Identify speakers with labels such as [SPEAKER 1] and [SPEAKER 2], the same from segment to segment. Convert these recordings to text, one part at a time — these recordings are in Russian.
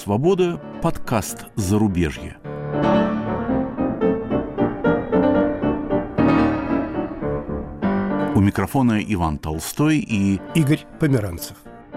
[SPEAKER 1] свободы» подкаст «Зарубежье». У микрофона Иван Толстой и
[SPEAKER 2] Игорь Померанцев.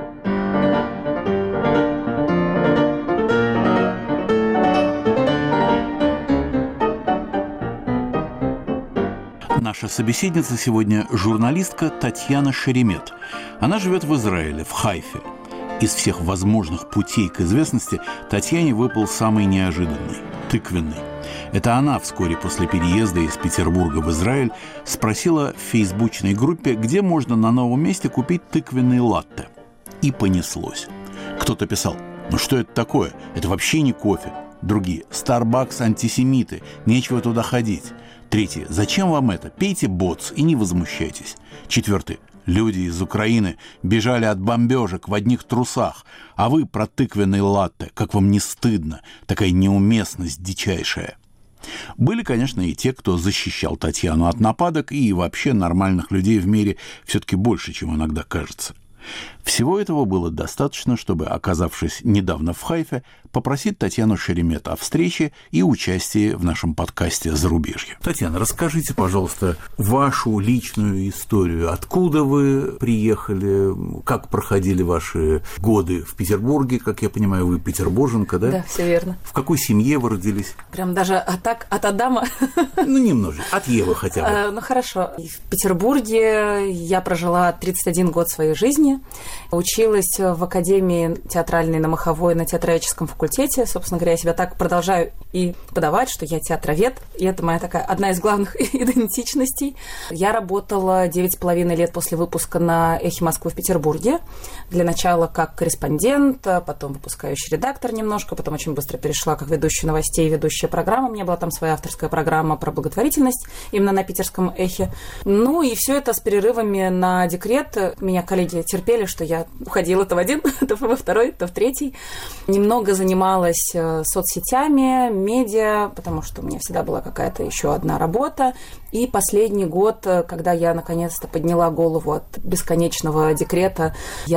[SPEAKER 1] Наша собеседница сегодня журналистка Татьяна Шеремет. Она живет в Израиле, в Хайфе. Из всех возможных путей к известности Татьяне выпал самый неожиданный – тыквенный. Это она вскоре после переезда из Петербурга в Израиль спросила в фейсбучной группе, где можно на новом месте купить тыквенный латте. И понеслось. Кто-то писал: «Ну что это такое? Это вообще не кофе». Другие: «Starbucks антисемиты, нечего туда ходить». Третьи: «Зачем вам это? Пейте боц и не возмущайтесь». Четвертый: «Люди из Украины бежали от бомбежек в одних трусах, а вы про тыквенный латте. Как вам не стыдно? Такая неуместность дичайшая». Были, конечно, и те, кто защищал Татьяну от нападок, и вообще нормальных людей в мире все-таки больше, чем иногда кажется. Всего этого было достаточно, чтобы, оказавшись недавно в Хайфе, попросить Татьяну Шеремет о встрече и участии в нашем подкасте «Зарубежье». Татьяна, расскажите, пожалуйста, вашу личную историю. Откуда вы приехали, как проходили ваши годы в Петербурге? Как я понимаю, вы петербурженка, да?
[SPEAKER 3] Да, все верно.
[SPEAKER 1] В какой семье вы родились?
[SPEAKER 3] Прям даже от Адама?
[SPEAKER 1] Ну, немножко. От Евы хотя бы.
[SPEAKER 3] Ну, хорошо. В Петербурге я прожила 31 год своей жизни. Училась в Академии театральной на Маховой на театроведческом факультете. Собственно говоря, я себя так продолжаю и подавать, что я театровед. И это моя такая одна из главных идентичностей. Я работала 9,5 лет после выпуска на «Эхе Москвы» в Петербурге. Для начала как корреспондент, потом выпускающий редактор немножко, потом очень быстро перешла как ведущая новостей, ведущая программа. У меня была там своя авторская программа про благотворительность именно на питерском «Эхе». Ну и все это с перерывами на декрет. Меня коллеги терпели, что я уходила то в один, то во второй, то в третий. Немного занималась соцсетями, медиа, потому что у меня всегда была какая-то еще одна работа. И последний год, когда я наконец-то подняла голову от бесконечного декрета,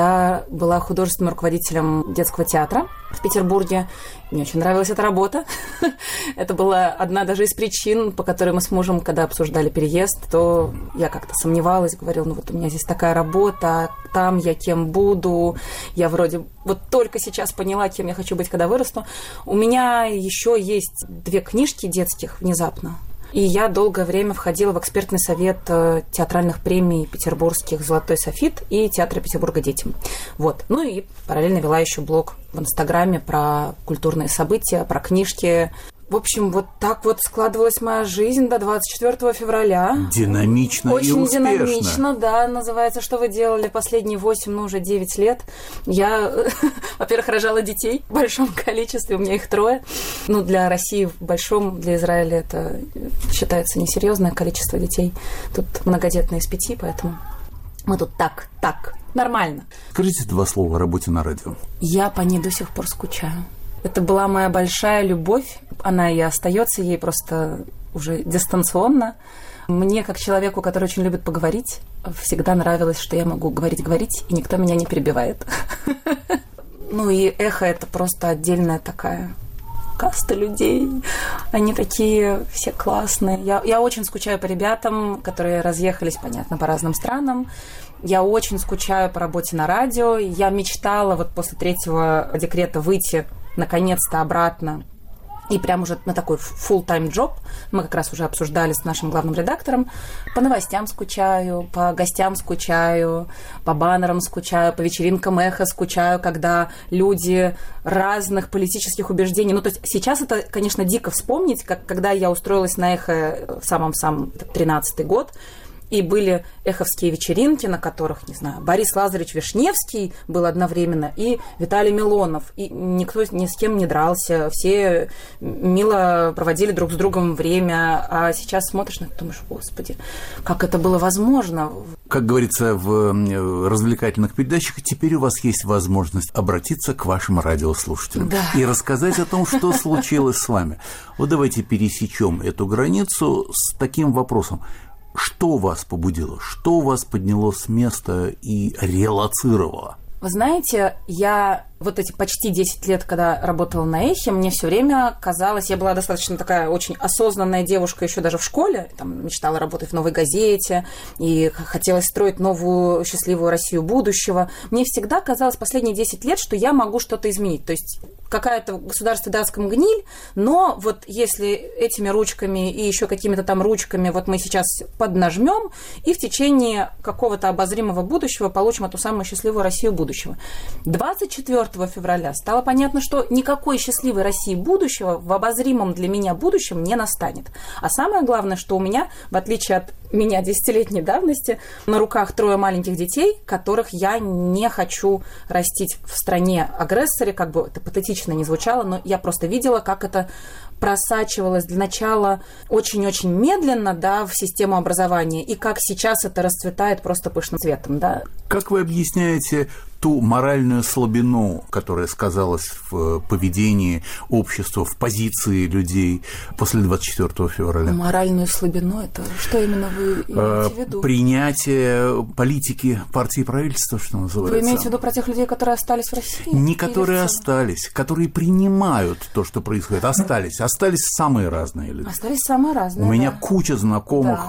[SPEAKER 3] я была художественным руководителем детского театра в Петербурге. Мне очень нравилась эта работа. Это была одна даже из причин, по которой мы с мужем, когда обсуждали переезд, то я как-то сомневалась, говорила: ну вот у меня здесь такая работа, там я кем буду, я вроде вот только сейчас поняла, кем я хочу быть, когда вырасту. У меня еще есть 2 книжки детских внезапно. И я долгое время входила в экспертный совет театральных премий петербургских «Золотой софит» и «Театра Петербурга детям». Вот. Ну и параллельно вела еще блог в Инстаграме про культурные события, про книжки. В общем, вот так вот складывалась моя жизнь до 24 февраля.
[SPEAKER 1] Динамично
[SPEAKER 3] очень
[SPEAKER 1] и успешно.
[SPEAKER 3] Очень динамично, да. Называется «Что вы делали последние 8, ну уже 9 лет». Я, во-первых, рожала детей в большом количестве, у меня их 3. Ну, для России в большом, для Израиля это считается несерьезное количество детей. Тут многодетные из 5, поэтому мы тут так, нормально.
[SPEAKER 1] Скажите 2 слова о работе на радио.
[SPEAKER 3] Я по ней до сих пор скучаю. Это была моя большая любовь. Она и остается ей просто уже дистанционно. Мне, как человеку, который очень любит поговорить, всегда нравилось, что я могу говорить, и никто меня не перебивает. Ну и «Эхо» — это просто отдельная такая каста людей. Они такие все классные. Я очень скучаю по ребятам, которые разъехались, понятно, по разным странам. Я очень скучаю по работе на радио. Я мечтала вот после 3-го декрета выйти наконец-то обратно и прям уже на такой full-time job. Мы как раз уже обсуждали с нашим главным редактором. По новостям скучаю, по гостям скучаю, по баннерам скучаю, по вечеринкам «Эхо» скучаю, когда люди разных политических убеждений. Ну, то есть сейчас это, конечно, дико вспомнить, как когда я устроилась на «Эхо» в самом 13-й год, и были эховские вечеринки, на которых, не знаю, Борис Лазаревич Вишневский был одновременно, и Виталий Милонов. И никто ни с кем не дрался, все мило проводили друг с другом время. А сейчас смотришь на это, думаешь: господи, как это было возможно?
[SPEAKER 1] Как говорится в развлекательных передачах, теперь у вас есть возможность обратиться к вашим радиослушателям, да, и рассказать о том, что случилось с вами. Вот давайте пересечем эту границу с таким вопросом. Что вас побудило? Что вас подняло с места и релоцировало?
[SPEAKER 3] Вы знаете, я вот эти почти 10 лет, когда работала на «Эхе», мне все время казалось, я была достаточно такая очень осознанная девушка еще даже в школе, там, мечтала работать в «Новой газете» и хотелось строить новую счастливую Россию будущего. Мне всегда казалось последние 10 лет, что я могу что-то изменить. То есть какая-то государство даст гниль, но вот если этими ручками и еще какими-то там ручками вот мы сейчас поднажмем, и в течение какого-то обозримого будущего получим эту самую счастливую Россию будущего. 24 февраля стало понятно, что никакой счастливой России будущего в обозримом для меня будущем не настанет. А самое главное, что у меня, в отличие от меня 10-летней давности, на руках 3 маленьких детей, которых я не хочу растить в стране-агрессоре, как бы это патетично не звучало, но я просто видела, как это просачивалось для начала очень-очень медленно, да, в систему образования, и как сейчас это расцветает просто пышным цветом, да.
[SPEAKER 1] Как вы объясняете ту моральную слабину, которая сказалась в поведении общества, в позиции людей после 24 февраля?
[SPEAKER 3] Моральную слабину – это что именно вы имеете в виду?
[SPEAKER 1] Принятие политики партии и правительства, что называется.
[SPEAKER 3] Вы имеете в виду про тех людей, которые остались в России?
[SPEAKER 1] Не которые остались, которые принимают то, что происходит. Остались самые разные люди.
[SPEAKER 3] Остались самые разные,
[SPEAKER 1] У меня куча знакомых,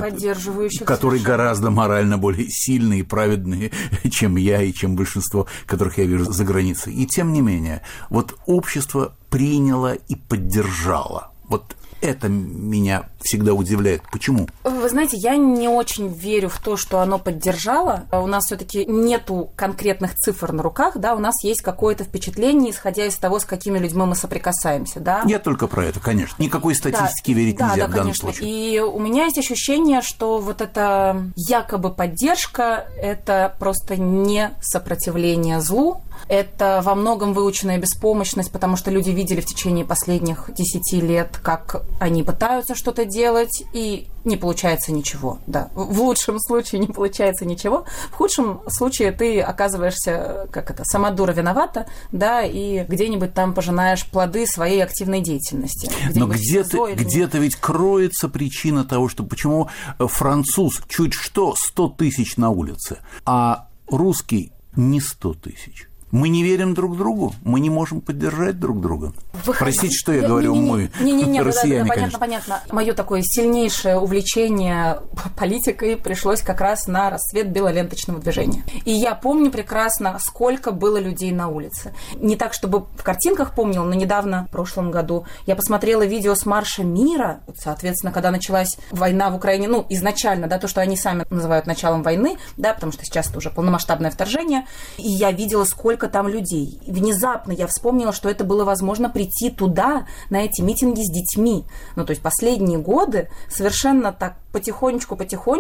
[SPEAKER 1] которые гораздо морально более сильные и праведные, чем я и чем большинство, которых я вижу за границей. И тем не менее, вот общество приняло и поддержало. Вот это меня всегда удивляет. Почему?
[SPEAKER 3] Вы знаете, я не очень верю в то, что оно поддержало. У нас все-таки нету конкретных цифр на руках, да, у нас есть какое-то впечатление, исходя из того, с какими людьми мы соприкасаемся, да.
[SPEAKER 1] Я только про это, конечно. Никакой статистики верить нельзя в данном случае.
[SPEAKER 3] И у меня есть ощущение, что вот эта якобы поддержка – это просто не сопротивление злу, это во многом выученная беспомощность, потому что люди видели в течение последних 10 лет, как они пытаются что-то делать, и не получается ничего. Да. В лучшем случае не получается ничего, в худшем случае ты оказываешься, сама дура виновата, да, и где-нибудь там пожинаешь плоды своей активной деятельности.
[SPEAKER 1] Но где-то ведь кроется причина того, что почему француз чуть что 100 тысяч на улице, а русский не 100 тысяч. Мы не верим друг другу, мы не можем поддержать друг друга. Простите, что я говорю, мой россияне, конечно.
[SPEAKER 3] Понятно. Мое такое сильнейшее увлечение политикой пришлось как раз на расцвет белоленточного движения. И я помню прекрасно, сколько было людей на улице. Не так, чтобы в картинках помнила, но недавно, в прошлом году, я посмотрела видео с Марша мира, соответственно, когда началась война в Украине, изначально, да, то, что они сами называют началом войны, да, потому что сейчас это уже полномасштабное вторжение, и я видела, сколько там людей. И внезапно я вспомнила, что это было возможно прийти туда, на эти митинги с детьми. То есть последние годы совершенно так потихонечку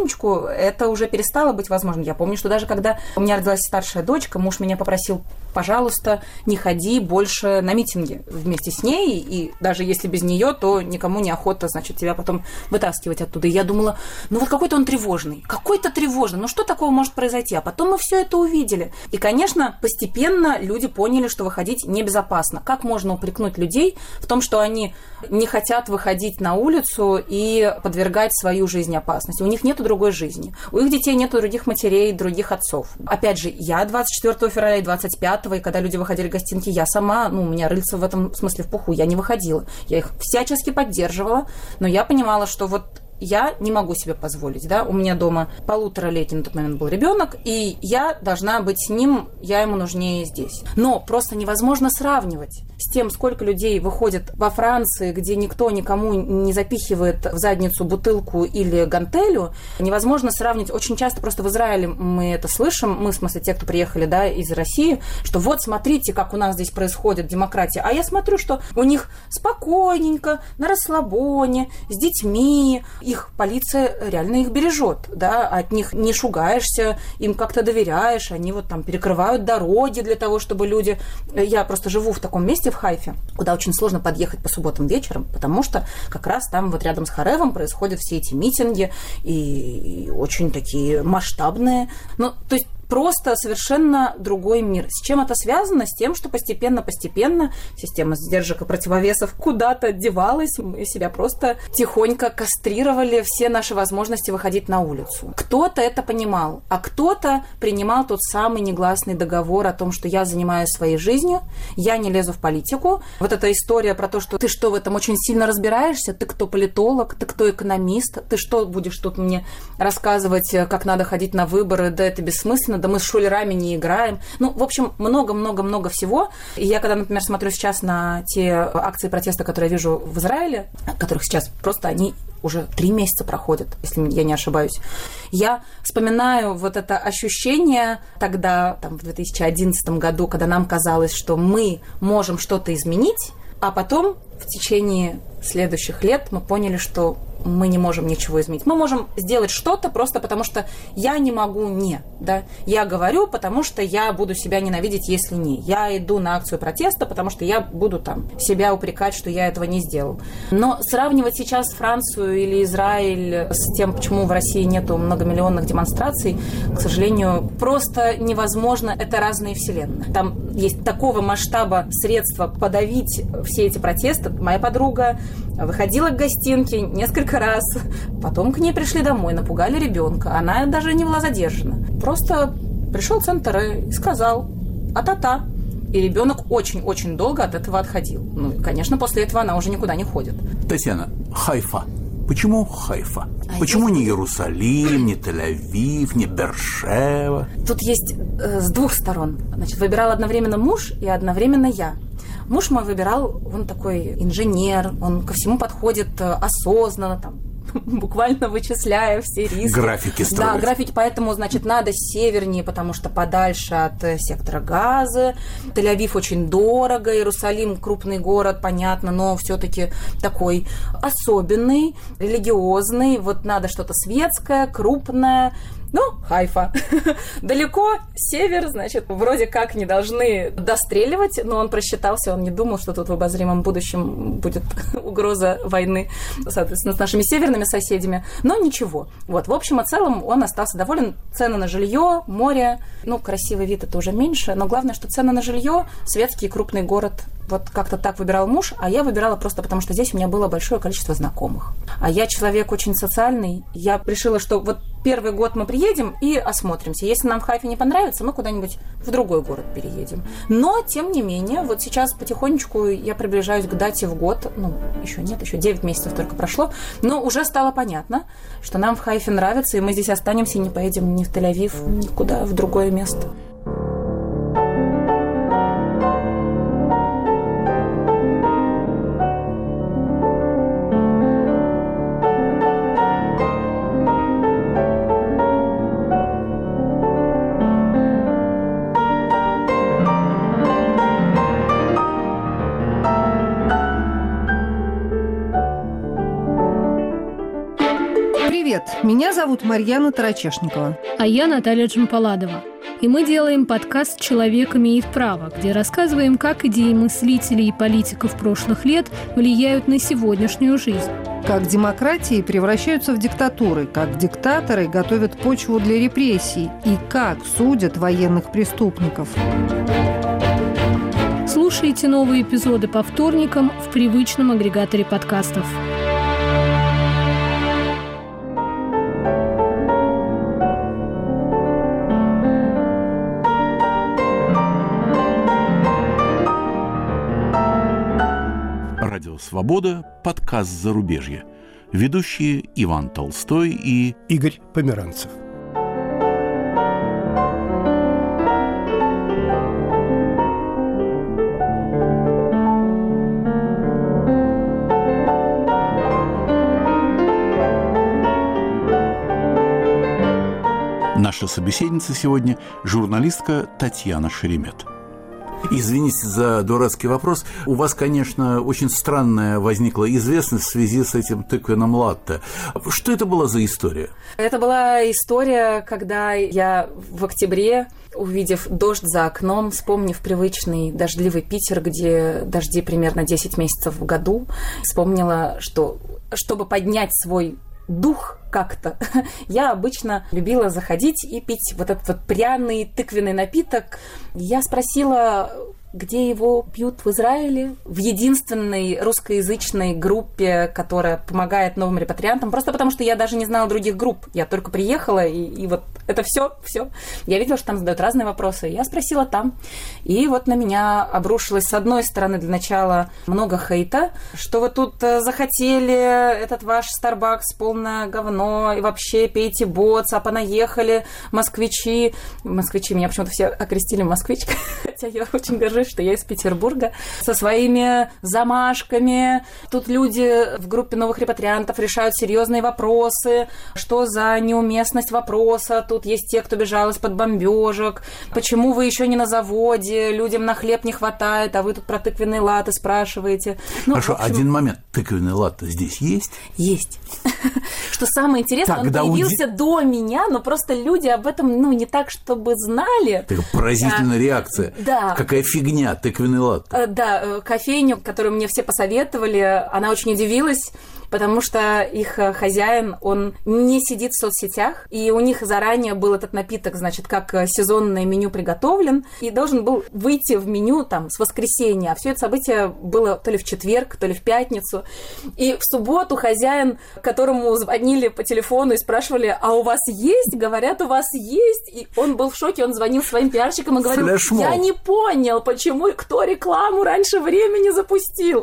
[SPEAKER 3] это уже перестало быть возможным. Я помню, что даже когда у меня родилась старшая дочка, муж меня попросил: пожалуйста, не ходи больше на митинги вместе с ней, и даже если без нее, то никому не охота, тебя потом вытаскивать оттуда. И я думала, какой-то он тревожный, что такого может произойти? А потом мы все это увидели. И, конечно, постепенно люди поняли, что выходить небезопасно. Как можно упрекнуть людей в том, что они не хотят выходить на улицу и подвергать свою жизнь опасности? У них нету другой жизни. У их детей нету других матерей, других отцов. Опять же, я 24 февраля и 25-го, и когда люди выходили в гостинки, я сама, у меня рыльца в этом смысле в пуху, я не выходила. Я их всячески поддерживала, но я понимала, что я не могу себе позволить, да, у меня дома 1,5-летний на тот момент был ребенок, и я должна быть с ним, я ему нужнее здесь. Но просто невозможно сравнивать с тем, сколько людей выходит во Франции, где никто никому не запихивает в задницу бутылку или гантелю, невозможно сравнить. Очень часто просто в Израиле мы это слышим, мы, в смысле, те, кто приехали, да, из России, что вот смотрите, как у нас здесь происходит демократия, а я смотрю, что у них спокойненько, на расслабоне, с детьми, их полиция реально их бережет, да, от них не шугаешься, им как-то доверяешь, они там перекрывают дороги для того, чтобы люди... Я просто живу в таком месте, в Хайфе, куда очень сложно подъехать по субботам вечером, потому что как раз там рядом с Харевом происходят все эти митинги, и очень такие масштабные. То есть просто совершенно другой мир. С чем это связано? С тем, что постепенно система сдержек и противовесов куда-то девалась, мы себя просто тихонько кастрировали все наши возможности выходить на улицу. Кто-то это понимал, а кто-то принимал тот самый негласный договор о том, что я занимаюсь своей жизнью, я не лезу в политику. Вот эта история про то, что ты что, в этом очень сильно разбираешься, ты кто политолог, ты кто экономист, ты что будешь тут мне рассказывать, как надо ходить на выборы, да это бессмысленно, да мы с шулерами не играем. Ну, в общем, много-много-много всего. И я, когда, например, смотрю сейчас на те акции протеста, которые я вижу в Израиле, которых сейчас просто они уже 3 месяца проходят, если я не ошибаюсь, я вспоминаю вот это ощущение тогда, там, в 2011 году, когда нам казалось, что мы можем что-то изменить, а потом в течение следующих лет мы поняли, что мы не можем ничего изменить. Мы можем сделать что-то просто потому, что я не могу не. Да? Я говорю, потому что я буду себя ненавидеть, если не. Я иду на акцию протеста, потому что я буду там себя упрекать, что я этого не сделал. Но сравнивать сейчас Францию или Израиль с тем, почему в России нету многомиллионных демонстраций, к сожалению, просто невозможно. Это разные вселенные. Там есть такого масштаба средства подавить все эти протесты. Моя подруга выходила к гостинке несколько раз, потом к ней пришли домой, напугали ребенка. Она даже не была задержана. Просто пришел Центр и сказал «а-та-та». И ребенок очень-очень долго от этого отходил. Ну, и, конечно, после этого она уже никуда не ходит.
[SPEAKER 1] Татьяна, Хайфа. Почему Хайфа? Почему не Иерусалим, не Тель-Авив, не Бершева?
[SPEAKER 3] Тут есть с двух сторон. Значит, выбирал одновременно муж и одновременно я. Муж мой выбирал, он такой инженер, он ко всему подходит осознанно, там, буквально вычисляя все риски.
[SPEAKER 1] Графики строить.
[SPEAKER 3] Да, графики, поэтому, значит, надо севернее, потому что подальше от сектора Газы. Тель-Авив очень дорого, Иерусалим крупный город, понятно, но все-таки такой особенный, религиозный. Вот надо что-то светское, крупное. Ну, Хайфа. Далеко, север, значит, вроде как не должны достреливать, но он просчитался, он не думал, что тут в обозримом будущем будет угроза войны, соответственно, с нашими северными соседями. Но ничего. Вот, в общем и целом он остался доволен. Цены на жилье, море, ну, красивый вид это уже меньше, но главное, что цены на жилье, светский крупный город. Вот как-то так выбирал муж, а я выбирала просто потому, что здесь у меня было большое количество знакомых. А я человек очень социальный. Я решила, что вот первый год мы приедем и осмотримся. Если нам в Хайфе не понравится, мы куда-нибудь в другой город переедем. Но, тем не менее, вот сейчас потихонечку я приближаюсь к дате в год. Ну, еще нет, еще 9 месяцев только прошло. Но уже стало понятно, что нам в Хайфе нравится, и мы здесь останемся и не поедем ни в Тель-Авив, никуда, в другое место.
[SPEAKER 2] Меня зовут Марьяна Тарачешникова.
[SPEAKER 4] А я Наталья Джампаладова. И мы делаем подкаст «Человек имеет право», где рассказываем, как идеи мыслителей и политиков прошлых лет влияют на сегодняшнюю жизнь.
[SPEAKER 2] Как демократии превращаются в диктатуры, как диктаторы готовят почву для репрессий и как судят военных преступников.
[SPEAKER 4] Слушайте новые эпизоды по вторникам в привычном агрегаторе подкастов.
[SPEAKER 1] «Свобода», подкаст «Зарубежье». Ведущие Иван Толстой и
[SPEAKER 5] Игорь Померанцев.
[SPEAKER 1] Наша собеседница сегодня – журналистка Татьяна Шеремет. Извините за дурацкий вопрос. У вас, конечно, очень странная возникла известность в связи с этим тыквенным латте. Что это была за история?
[SPEAKER 3] Это была история, когда я в октябре, увидев дождь за окном, вспомнив привычный дождливый Питер, где дожди примерно 10 месяцев в году, вспомнила, что чтобы поднять свой дух как-то. Я обычно любила заходить и пить вот этот вот пряный тыквенный напиток. Я спросила, где его пьют в Израиле, в единственной русскоязычной группе, которая помогает новым репатриантам, просто потому что я даже не знала других групп. Я только приехала, и вот это все. Я видела, что там задают разные вопросы. Я спросила там. И вот на меня обрушилось, с одной стороны, для начала много хейта, что вы тут захотели, этот ваш Starbucks полное говно, и вообще пейте ботс, а понаехали москвичи. Москвичи, меня почему-то все окрестили москвичкой, хотя я очень горжусь, что я из Петербурга, со своими замашками. Тут люди в группе новых репатриантов решают серьезные вопросы. Что за неуместность вопроса? Тут есть те, кто бежал из-под бомбежек. Почему вы еще не на заводе? Людям на хлеб не хватает, а вы тут про тыквенные латте спрашиваете.
[SPEAKER 1] Хорошо, один момент. Тыквенный латте здесь есть?
[SPEAKER 3] Есть. Что самое интересное, он появился до меня, но просто люди об этом, не так, чтобы знали.
[SPEAKER 1] Такая поразительная реакция.
[SPEAKER 3] Да.
[SPEAKER 1] Какая фигня, тыквенный латте.
[SPEAKER 3] Да, кофейню, которую мне все посоветовали, она очень удивилась, потому что их хозяин, он не сидит в соцсетях, и у них заранее был этот напиток, значит, как сезонное меню приготовлен, и должен был выйти в меню там с воскресенья, а все это событие было то ли в четверг, то ли в пятницу, и в субботу хозяин, которому звонили по телефону и спрашивали, а у вас есть? Говорят, у вас есть, и он был в шоке, он звонил своим пиарщикам и говорил, я не понял, почему, кто рекламу раньше времени запустил.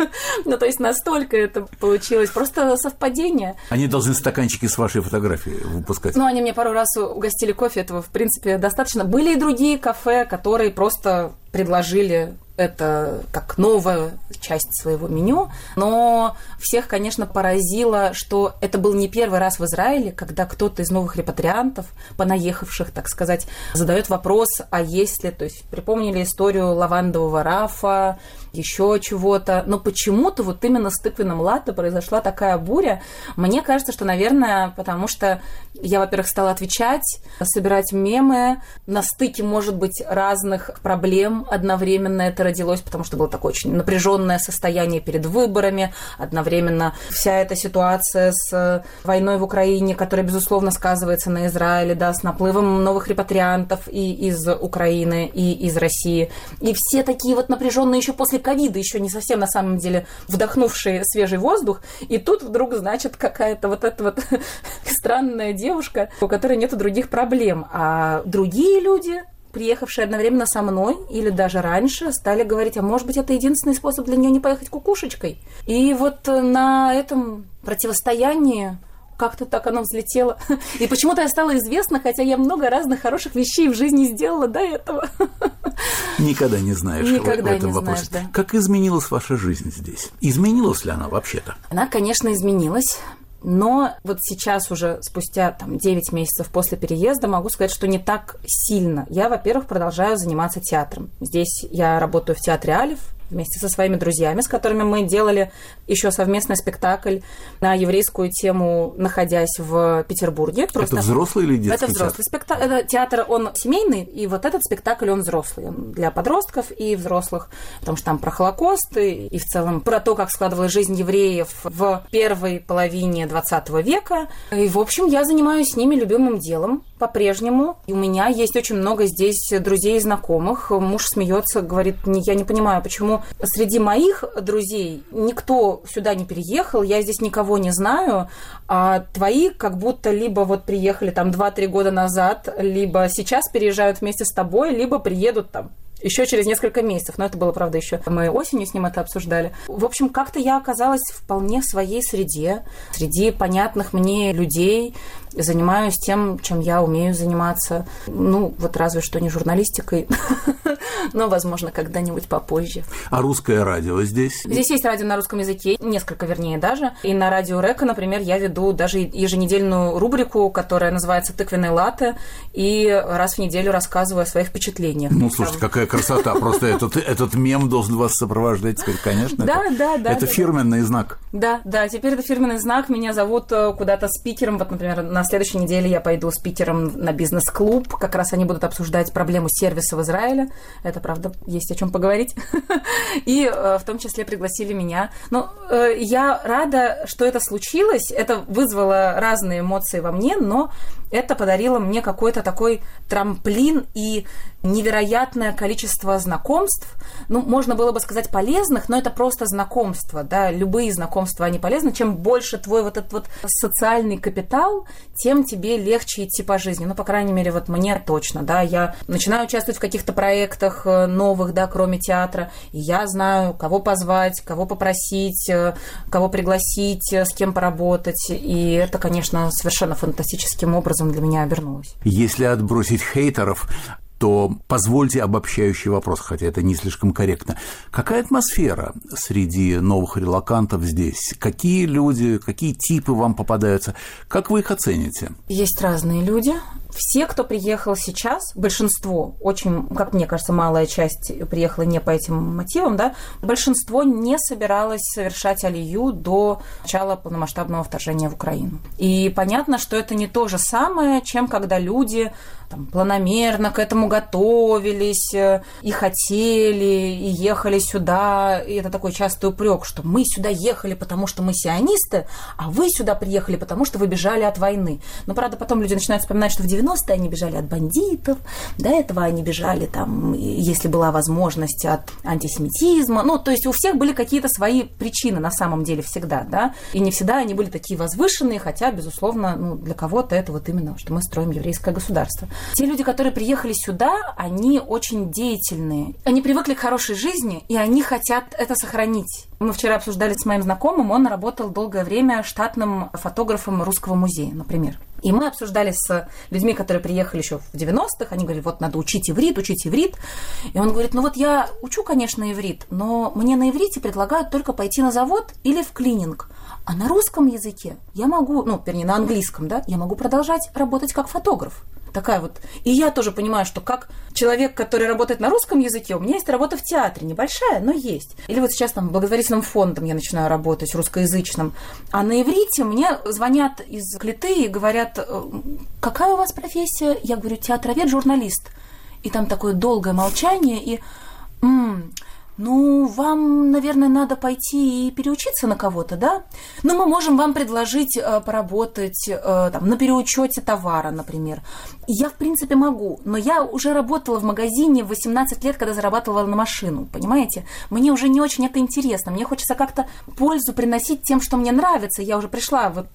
[SPEAKER 3] То есть настолько это получилось. Просто совпадение.
[SPEAKER 1] Они должны стаканчики с вашей фотографией выпускать.
[SPEAKER 3] Они мне пару раз угостили кофе, этого, в принципе, достаточно. Были и другие кафе, которые просто предложили это как новая часть своего меню, но всех, конечно, поразило, что это был не первый раз в Израиле, когда кто-то из новых репатриантов, понаехавших, так сказать, задает вопрос, а если, то есть припомнили историю лавандового рафа, еще чего-то, но почему-то вот именно с тыквенным латте произошла такая буря. Мне кажется, что, наверное, потому что я, во-первых, стала отвечать, собирать мемы на стыке, может быть, разных проблем одновременно это родилось, потому что было такое очень напряженное состояние перед выборами, одновременно вся эта ситуация с войной в Украине, которая, безусловно, сказывается на Израиле, да, с наплывом новых репатриантов и из Украины, и из России. И все такие вот напряженные еще после ковида, еще не совсем, на самом деле, вдохнувшие свежий воздух, и тут вдруг, значит, какая-то вот эта вот странная девушка, у которой нету других проблем, а другие люди, приехавшие одновременно со мной или даже раньше, стали говорить, а может быть, это единственный способ для нее не поехать кукушечкой. И вот на этом противостоянии как-то так оно взлетело. И почему-то я стала известна, хотя я много разных хороших вещей в жизни сделала до этого.
[SPEAKER 1] Никогда не знаешь
[SPEAKER 3] Никогда
[SPEAKER 1] в этом
[SPEAKER 3] не
[SPEAKER 1] вопросе.
[SPEAKER 3] знаешь, да.
[SPEAKER 1] Как изменилась ваша жизнь здесь? Изменилась ли она вообще-то?
[SPEAKER 3] Она, конечно, изменилась. Но вот сейчас уже, спустя 9 месяцев после переезда, могу сказать, что не так сильно. Я, во-первых, продолжаю заниматься театром. Здесь я работаю в театре «Алиф», вместе со своими друзьями, с которыми мы делали еще совместный спектакль на еврейскую тему, находясь в Петербурге.
[SPEAKER 1] Это взрослый или детский
[SPEAKER 3] театр? Это взрослый спектакль. Это театр, он семейный, и вот этот спектакль, он взрослый. Он для подростков и взрослых, потому что там про Холокост и в целом про то, как складывалась жизнь евреев в первой половине 20 века. И, в общем, я занимаюсь с ними любимым делом по-прежнему. И у меня есть очень много здесь друзей и знакомых. Муж смеется, говорит, я не понимаю, почему среди моих друзей никто сюда не переехал, я здесь никого не знаю, а твои как будто либо вот приехали 2-3 года назад, либо сейчас переезжают вместе с тобой, либо приедут еще через несколько месяцев. Но это было, правда, еще мы осенью с ним это обсуждали. В общем, как-то я оказалась вполне в своей среде, среди понятных мне людей, занимаюсь тем, чем я умею заниматься. Вот разве что не журналистикой, но, возможно, когда-нибудь попозже.
[SPEAKER 1] А русское радио здесь?
[SPEAKER 3] Здесь есть радио на русском языке, несколько, вернее, даже. И на радио Река, например, я веду даже еженедельную рубрику, которая называется «Тыквенные латте», и раз в неделю рассказываю о своих впечатлениях.
[SPEAKER 1] Слушайте, какая красота. Просто этот мем должен вас сопровождать теперь, конечно.
[SPEAKER 3] Да.
[SPEAKER 1] Это фирменный знак.
[SPEAKER 3] Да, теперь это фирменный знак. Меня зовут куда-то спикером. Вот, например, на следующей неделе я пойду спикером на бизнес-клуб. Как раз они будут обсуждать проблему сервиса в Израиле. Это, правда, есть о чем поговорить. И в том числе пригласили меня. Но я рада, что это случилось. Это вызвало разные эмоции во мне, но это подарило мне какой-то такой трамплин и невероятное количество знакомств. Ну, можно было бы сказать полезных, но это просто знакомства, да, любые знакомства, они полезны. Чем больше твой вот этот вот социальный капитал, тем тебе легче идти по жизни. Ну, по крайней мере, вот мне точно, да, я начинаю участвовать в каких-то проектах новых, да, кроме театра, и я знаю, кого позвать, кого попросить, кого пригласить, с кем поработать, и это, конечно, совершенно фантастическим образом для меня обернулось.
[SPEAKER 1] Если отбросить хейтеров, то позвольте обобщающий вопрос, хотя это не слишком корректно. Какая атмосфера среди новых релокантов здесь? Какие люди, какие типы вам попадаются? Как вы их оцените?
[SPEAKER 3] Есть разные люди. Все, кто приехал сейчас, большинство, очень, как мне кажется, малая часть приехала не по этим мотивам, да, большинство не собиралось совершать алию до начала полномасштабного вторжения в Украину. И понятно, что это не то же самое, чем когда люди там планомерно к этому готовились и хотели, и ехали сюда. И это такой частый упрек, что мы сюда ехали, потому что мы сионисты, а вы сюда приехали, потому что вы бежали от войны. Но, правда, потом люди начинают вспоминать, что в 90-е они бежали от бандитов, до этого они бежали, там, если была возможность, от антисемитизма. Ну, то есть у всех были какие-то свои причины на самом деле всегда, да, и не всегда они были такие возвышенные, хотя, безусловно, ну, для кого-то это вот именно, что мы строим еврейское государство. Те люди, которые приехали сюда, они очень деятельные. Они привыкли к хорошей жизни, и они хотят это сохранить. Мы вчера обсуждали с моим знакомым, он работал долгое время штатным фотографом Русского музея, например. И мы обсуждали с людьми, которые приехали еще в 90-х, они говорили, вот надо учить иврит. И он говорит, ну вот я учу, конечно, иврит, но мне на иврите предлагают только пойти на завод или в клининг. А на русском языке я могу, ну, вернее, на английском, да, я могу продолжать работать как фотограф. Такая вот. И я тоже понимаю, что как человек, который работает на русском языке, у меня есть работа в театре, небольшая, но есть. Или вот сейчас там благотворительным фондом я начинаю работать, русскоязычным. А на иврите мне звонят из Клиты и говорят, какая у вас профессия? Я говорю, театровед, журналист. И там такое долгое молчание, и... Ну, вам, наверное, надо пойти и переучиться на кого-то, да? Ну, мы можем вам предложить поработать там, на переучете товара, например. Я, в принципе, могу, но я уже работала в магазине в 18 лет, когда зарабатывала на машину, понимаете? Мне уже не очень это интересно, мне хочется как-то пользу приносить тем, что мне нравится. Я уже пришла, вот,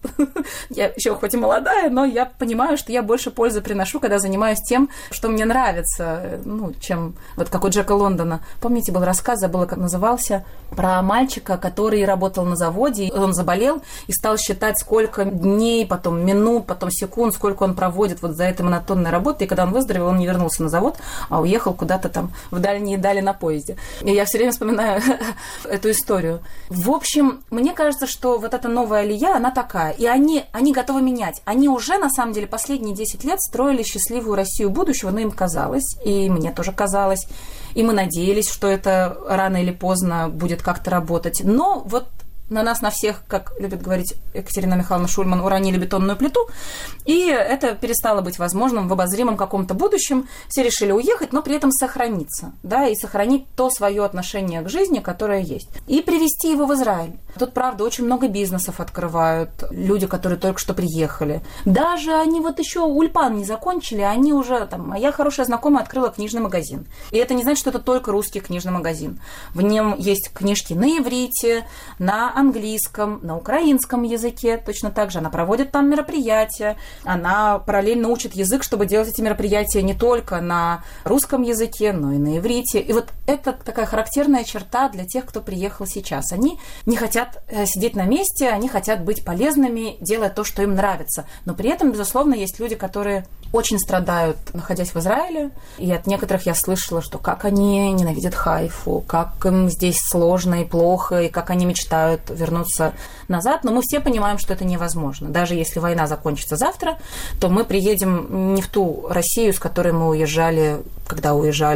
[SPEAKER 3] я еще хоть и молодая, но я понимаю, что я больше пользы приношу, когда занимаюсь тем, что мне нравится, ну, чем вот как у Джека Лондона. Помните, был рассказ, забыла, как назывался, про мальчика, который работал на заводе, он заболел и стал считать, сколько дней, потом минут, потом секунд, сколько он проводит вот за этой монотонной работой, и когда он выздоровел, он не вернулся на завод, а уехал куда-то там в дальние дали на поезде. И я все время вспоминаю эту историю. В общем, мне кажется, что вот эта новая алия, она такая, и они готовы менять. Они уже, на самом деле, последние 10 лет строили счастливую Россию будущего, но им казалось, и мне тоже казалось, и мы надеялись, что это рано или поздно будет как-то работать. Но вот на нас, на всех, как любит говорить Екатерина Михайловна Шульман, уронили бетонную плиту, и это перестало быть возможным в обозримом каком-то будущем. Все решили уехать, но при этом сохраниться, да, и сохранить то свое отношение к жизни, которое есть, и привести его в Израиль. Тут, правда, очень много бизнесов открывают люди, которые только что приехали. Даже они вот еще ульпан не закончили, они уже, там, моя хорошая знакомая открыла книжный магазин. И это не значит, что это только русский книжный магазин. В нем есть книжки на иврите, на английском, на украинском языке, точно так же. Она проводит там мероприятия, она параллельно учит язык, чтобы делать эти мероприятия не только на русском языке, но и на иврите. И вот это такая характерная черта для тех, кто приехал сейчас. Они не хотят сидеть на месте, они хотят быть полезными, делая то, что им нравится. Но при этом, безусловно, есть люди, которые очень страдают, находясь в Израиле. И от некоторых я слышала, что как они ненавидят Хайфу, как им здесь сложно и плохо, и как они мечтают вернуться назад. Но мы все понимаем, что это невозможно. Даже если война закончится завтра, то мы приедем не в ту Россию, с которой мы уезжали, когда уезжали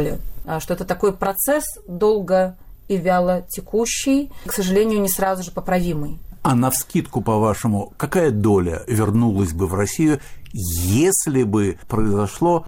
[SPEAKER 3] что это такой процесс долго и вяло текущий, к сожалению, не сразу же поправимый.
[SPEAKER 1] А навскидку, по-вашему, какая доля вернулась бы в Россию, если бы произошло,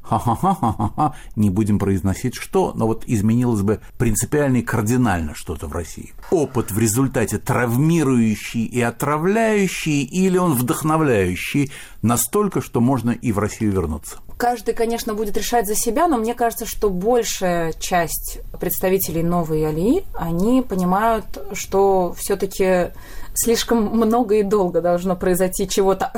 [SPEAKER 1] не будем произносить что, но вот изменилось бы принципиально и кардинально что-то в России? Опыт в результате травмирующий и отравляющий, или он вдохновляющий настолько, что можно и в Россию вернуться?
[SPEAKER 3] Каждый, конечно, будет решать за себя, но мне кажется, что большая часть представителей новой Алии, они понимают, что все-таки слишком много и долго должно произойти чего-то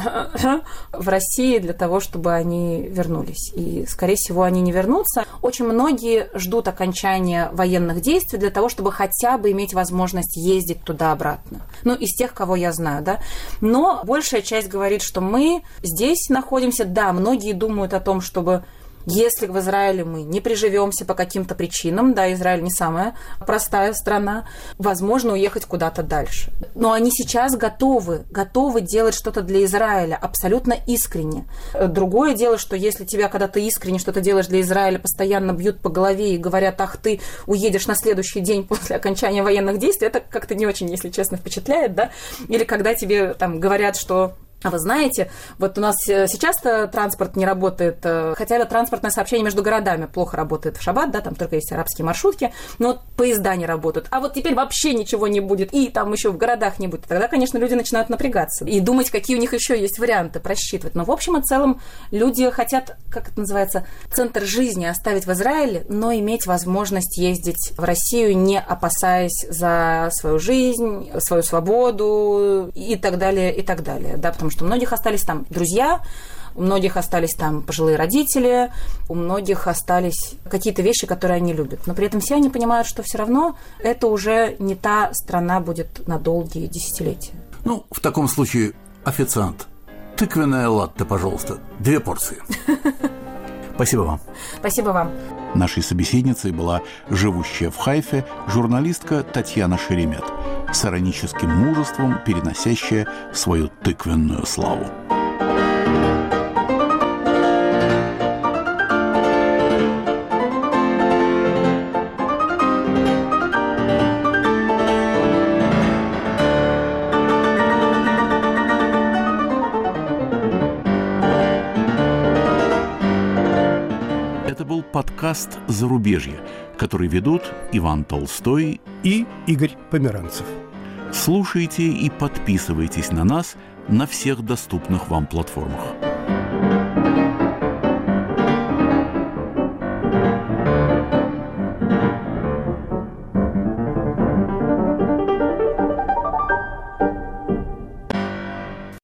[SPEAKER 3] в России для того, чтобы они вернулись. И, скорее всего, они не вернутся. Очень многие ждут окончания военных действий для того, чтобы хотя бы иметь возможность ездить туда-обратно. Ну, из тех, кого я знаю, да. Но большая часть говорит, что мы здесь находимся. Да, многие думают о том, чтобы... Если в Израиле мы не приживемся по каким-то причинам, да, Израиль не самая простая страна, возможно, уехать куда-то дальше. Но они сейчас готовы делать что-то для Израиля абсолютно искренне. Другое дело, что если тебя, когда ты искренне что-то делаешь для Израиля, постоянно бьют по голове и говорят, ах, ты уедешь на следующий день после окончания военных действий, это как-то не очень, если честно, впечатляет, да? Или когда тебе там говорят, что... А вы знаете, вот у нас сейчас-то транспорт не работает, хотя бы транспортное сообщение между городами плохо работает в шаббат, да, там только есть арабские маршрутки, но вот поезда не работают. А вот теперь вообще ничего не будет, и там еще в городах не будет. Тогда, конечно, люди начинают напрягаться и думать, какие у них еще есть варианты, просчитывать. Но в общем и целом люди хотят, как это называется, центр жизни оставить в Израиле, но иметь возможность ездить в Россию, не опасаясь за свою жизнь, свою свободу и так далее, да, потому что у многих остались там друзья, у многих остались там пожилые родители, у многих остались какие-то вещи, которые они любят. Но при этом все они понимают, что все равно это уже не та страна будет на долгие десятилетия.
[SPEAKER 1] Ну, в таком случае, официант, тыквенное латте, пожалуйста, 2 порции. Спасибо вам.
[SPEAKER 3] Спасибо вам.
[SPEAKER 1] Нашей собеседницей была живущая в Хайфе журналистка Татьяна Шеремет, с ироническим мужеством переносящая свою тыквенную славу. Это был подкаст «Зарубежье», который ведут Иван Толстой и
[SPEAKER 5] Игорь Померанцев.
[SPEAKER 1] Слушайте и подписывайтесь на нас на всех доступных вам платформах.